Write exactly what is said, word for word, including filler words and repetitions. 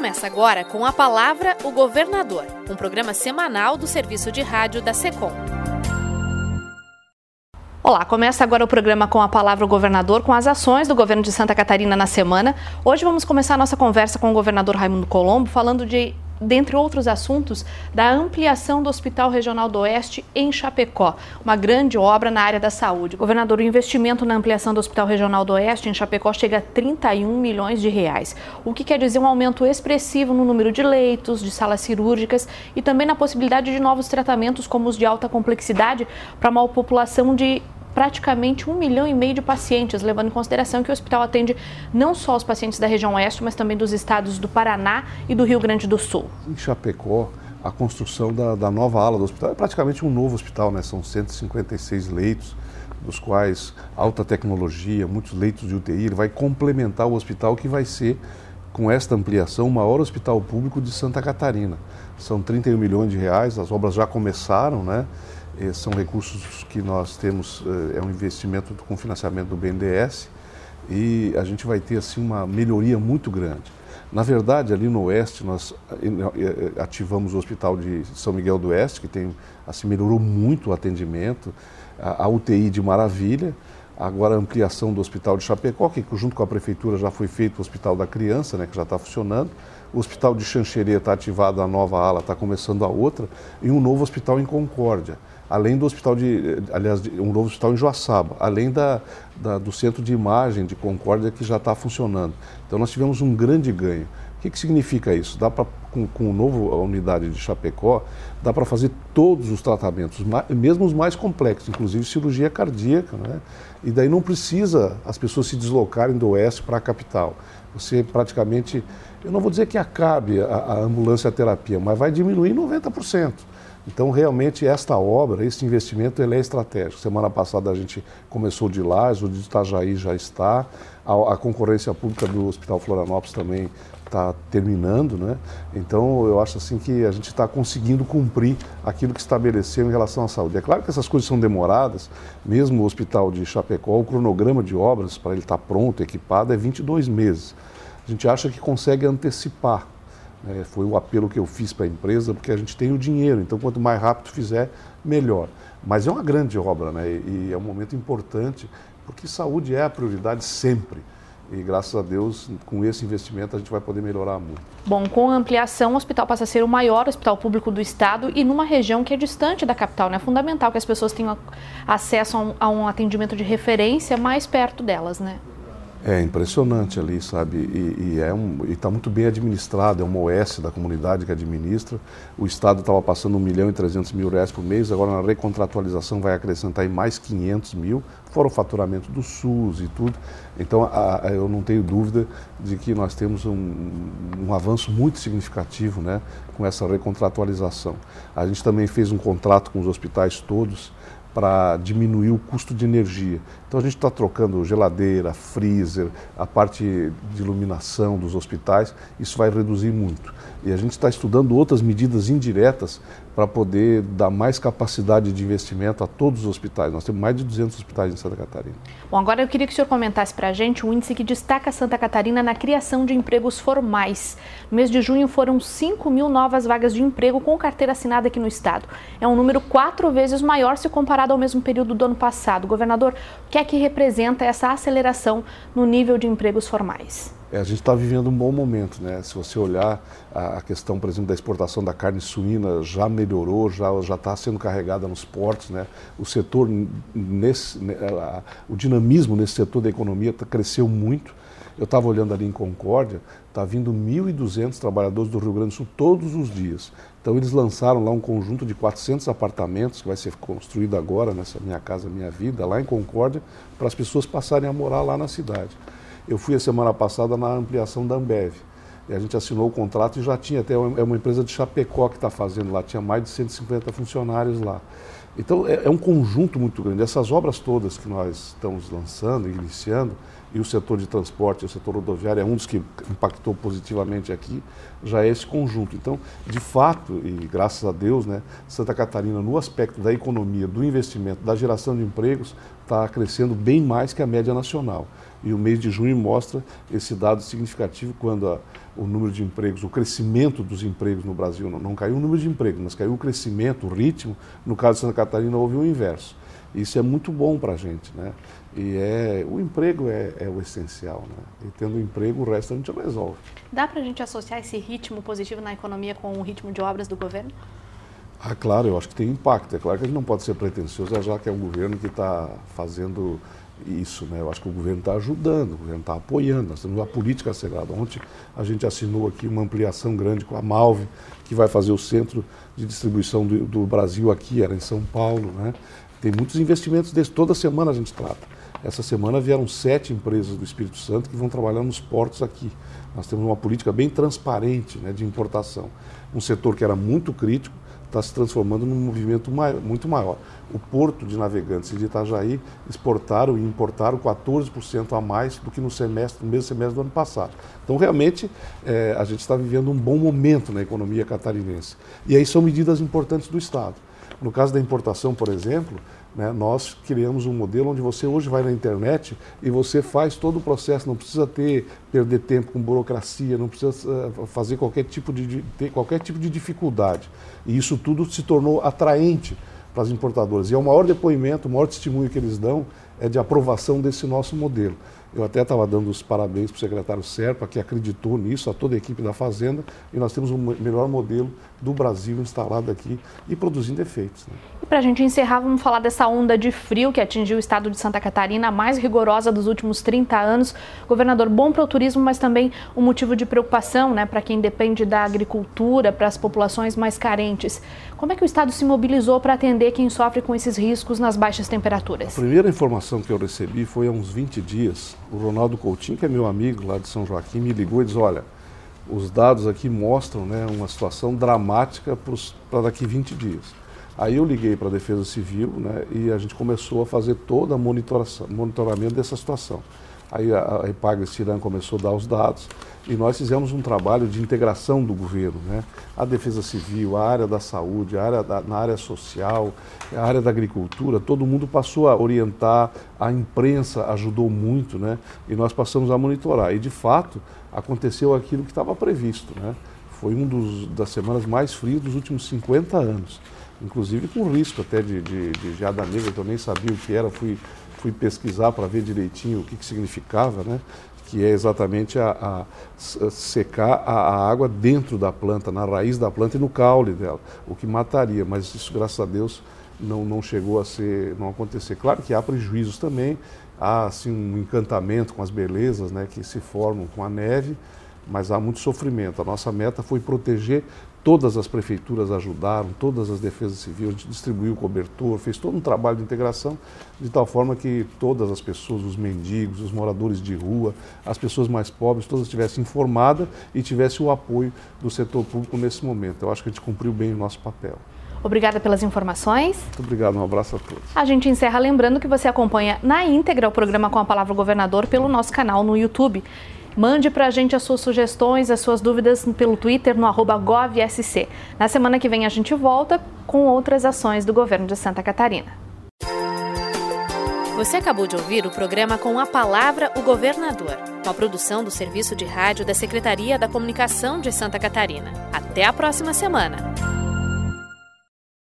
Começa agora com a palavra o governador, um programa semanal do serviço de rádio da SECOM. Olá, começa agora o programa com a palavra o governador, com as ações do governo de Santa Catarina na semana. Hoje vamos começar a nossa conversa com o governador Raimundo Colombo, falando de, dentre outros assuntos, da ampliação do Hospital Regional do Oeste em Chapecó, uma grande obra na área da saúde. Governador, o investimento na ampliação do Hospital Regional do Oeste em Chapecó chega a trinta e um milhões de reais, o que quer dizer um aumento expressivo no número de leitos, de salas cirúrgicas e também na possibilidade de novos tratamentos como os de alta complexidade para uma população de praticamente um milhão e meio de pacientes, levando em consideração que o hospital atende não só os pacientes da região oeste, mas também dos estados do Paraná e do Rio Grande do Sul. Em Chapecó, a construção da, da nova ala do hospital é praticamente um novo hospital, né? São cento e cinquenta e seis leitos, dos quais alta tecnologia, muitos leitos de U T I. Ele vai complementar o hospital que vai ser, com esta ampliação, o maior hospital público de Santa Catarina. São trinta e um milhões de reais, as obras já começaram, né? São recursos que nós temos, é um investimento com financiamento do B N D E S e a gente vai ter assim uma melhoria muito grande. Na verdade, ali no Oeste, nós ativamos o Hospital de São Miguel do Oeste, que tem, assim, melhorou muito o atendimento, a, a U T I de Maravilha, agora a ampliação do Hospital de Chapecó, que junto com a Prefeitura já foi feito o Hospital da Criança, né, que já está funcionando. O Hospital de Xanxerê está ativado a nova ala, está começando a outra, e um novo hospital em Concórdia. Além do hospital de, aliás, um novo hospital em Joaçaba, além da, da, do centro de imagem de Concórdia que já está funcionando. Então nós tivemos um grande ganho. O que, que significa isso? Dá pra, com, com o novo a unidade de Chapecó, dá para fazer todos os tratamentos, mesmo os mais complexos, inclusive cirurgia cardíaca, né? E daí não precisa as pessoas se deslocarem do oeste para a capital. Você praticamente, eu não vou dizer que acabe a, a ambulância terapia, mas vai diminuir noventa por cento. Então, realmente, esta obra, esse investimento, ele é estratégico. Semana passada a gente começou de Lages, o de Itajaí já está, a, a concorrência pública do Hospital Florianópolis também está terminando, né? Então, eu acho assim que a gente está conseguindo cumprir aquilo que estabeleceu em relação à saúde. É claro que essas coisas são demoradas, mesmo o Hospital de Chapecó, o cronograma de obras para ele estar pronto, equipado, é vinte e dois meses. A gente acha que consegue antecipar. É, foi o apelo que eu fiz para a empresa, porque a gente tem o dinheiro, então quanto mais rápido fizer, melhor. Mas é uma grande obra, né? E, e é um momento importante, porque saúde é a prioridade sempre. E graças a Deus, com esse investimento, a gente vai poder melhorar muito. Bom, com a ampliação, o hospital passa a ser o maior hospital público do estado e numa região que é distante da capital, né? É fundamental que as pessoas tenham acesso a um, a um atendimento de referência mais perto delas, né? É impressionante ali, sabe, e, e é um, está muito bem administrado, é uma O S da comunidade que administra. O Estado estava passando um milhão e trezentos mil reais por mês, agora na recontratualização vai acrescentar em mais quinhentos mil, fora o faturamento do SUS e tudo. Então a, a, eu não tenho dúvida de que nós temos um, um avanço muito significativo, né, com essa recontratualização. A gente também fez um contrato com os hospitais todos, para diminuir o custo de energia. Então a gente está trocando geladeira, freezer, a parte de iluminação dos hospitais, isso vai reduzir muito. E a gente está estudando outras medidas indiretas para poder dar mais capacidade de investimento a todos os hospitais. Nós temos mais de duzentos hospitais em Santa Catarina. Bom, agora eu queria que o senhor comentasse para a gente um índice que destaca Santa Catarina na criação de empregos formais. No mês de junho foram cinco mil novas vagas de emprego com carteira assinada aqui no estado. É um número quatro vezes maior se comparado ao mesmo período do ano passado. Governador, o que é que representa essa aceleração no nível de empregos formais? É, a gente está vivendo um bom momento, né? Se você olhar a, a questão, por exemplo, da exportação da carne suína já melhorou, já já está sendo carregada nos portos, né? O setor, nesse, a, o dinamismo nesse setor da economia tá, cresceu muito. Eu estava olhando ali em Concórdia, está vindo mil e duzentos trabalhadores do Rio Grande do Sul todos os dias. Então eles lançaram lá um conjunto de quatrocentos apartamentos que vai ser construído agora nessa Minha Casa Minha Vida, lá em Concórdia, para as pessoas passarem a morar lá na cidade. Eu fui a semana passada na ampliação da Ambev. E a gente assinou o contrato e já tinha, até é uma empresa de Chapecó que está fazendo lá, tinha mais de cento e cinquenta funcionários lá. Então é, é um conjunto muito grande. Essas obras todas que nós estamos lançando e iniciando, e o setor de transporte, o setor rodoviário é um dos que impactou positivamente aqui, já é esse conjunto. Então, de fato, e graças a Deus, né, Santa Catarina, no aspecto da economia, do investimento, da geração de empregos, está crescendo bem mais que a média nacional. E o mês de junho mostra esse dado significativo quando a, o número de empregos, o crescimento dos empregos no Brasil, não, não caiu o número de empregos, mas caiu o crescimento, o ritmo. No caso de Santa Catarina, houve o inverso. Isso é muito bom para a gente, né? E é, o emprego é, é o essencial, né? E tendo emprego, o resto a gente resolve. Dá para a gente associar esse ritmo positivo na economia com o ritmo de obras do governo? Ah, claro, eu acho que tem impacto. É claro que a gente não pode ser pretensioso, já que é um governo que está fazendo isso, né? Eu acho que o governo está ajudando, o governo está apoiando. Nós temos uma política acelerada. Ontem a gente assinou aqui uma ampliação grande com a Malve, que vai fazer o centro de distribuição do, do Brasil aqui, era em São Paulo, né? Tem muitos investimentos desses, toda semana a gente trata. Essa semana vieram sete empresas do Espírito Santo que vão trabalhar nos portos aqui. Nós temos uma política bem transparente, né, de importação. Um setor que era muito crítico está se transformando num movimento maior, muito maior. O Porto de Navegantes de Itajaí exportaram e importaram quatorze por cento a mais do que no, semestre, no mesmo semestre do ano passado. Então, realmente, é, a gente está vivendo um bom momento na economia catarinense. E aí são medidas importantes do Estado. No caso da importação, por exemplo, né, nós criamos um modelo onde você hoje vai na internet e você faz todo o processo, não precisa ter, perder tempo com burocracia, não precisa uh, fazer qualquer tipo de, ter qualquer tipo de dificuldade. E isso tudo se tornou atraente para as importadoras. E é o maior depoimento, o maior testemunho que eles dão é de aprovação desse nosso modelo. Eu até estava dando os parabéns para o secretário Serpa, que acreditou nisso, a toda a equipe da Fazenda, e nós temos o melhor modelo do Brasil instalado aqui e produzindo efeitos, né? E para a gente encerrar, vamos falar dessa onda de frio que atingiu o estado de Santa Catarina, a mais rigorosa dos últimos trinta anos. Governador, bom para o turismo, mas também um motivo de preocupação, né, para quem depende da agricultura, para as populações mais carentes. Como é que o estado se mobilizou para atender quem sofre com esses riscos nas baixas temperaturas? A primeira informação que eu recebi foi há uns vinte dias. O Ronaldo Coutinho, que é meu amigo lá de São Joaquim, me ligou e disse: olha, os dados aqui mostram, né, uma situação dramática para daqui vinte dias. Aí eu liguei para a Defesa Civil, né, e a gente começou a fazer toda a monitoração, monitoramento dessa situação. Aí a, a Epagres Tirã começou a dar os dados e nós fizemos um trabalho de integração do governo, né? A Defesa Civil, a área da saúde, a área da, na área social, a área da agricultura, todo mundo passou a orientar, a imprensa ajudou muito, né? E nós passamos a monitorar. E de fato aconteceu aquilo que estava previsto, né? Foi uma das semanas mais frias dos últimos cinquenta anos, inclusive com risco até de, de, de geada negra, que eu nem sabia o que era, fui, fui pesquisar para ver direitinho o que, que significava, né? Que é exatamente a, a, a secar a, a água dentro da planta, na raiz da planta e no caule dela, o que mataria, mas isso, graças a Deus, não, não chegou a ser, não acontecer. Claro que há prejuízos também, há assim, um encantamento com as belezas, né, que se formam com a neve, mas há muito sofrimento. A nossa meta foi proteger, todas as prefeituras ajudaram, todas as defesas civis, a gente distribuiu o cobertor, fez todo um trabalho de integração, de tal forma que todas as pessoas, os mendigos, os moradores de rua, as pessoas mais pobres, todas estivessem informadas e tivessem o apoio do setor público nesse momento. Eu acho que a gente cumpriu bem o nosso papel. Obrigada pelas informações. Muito obrigado, um abraço a todos. A gente encerra lembrando que você acompanha na íntegra o programa Com a Palavra Governador pelo nosso canal no YouTube. Mande para a gente as suas sugestões, as suas dúvidas pelo Twitter, no arroba govsc. Na semana que vem a gente volta com outras ações do governo de Santa Catarina. Você acabou de ouvir o programa Com a Palavra, o Governador, uma produção do Serviço de Rádio da Secretaria da Comunicação de Santa Catarina. Até a próxima semana.